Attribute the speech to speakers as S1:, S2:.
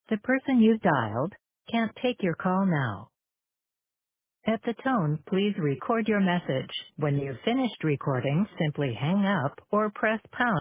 S1: The person you've dialed can't take your call now. At the tone, please record your message. When you've finished recording, simply hang up or press pound.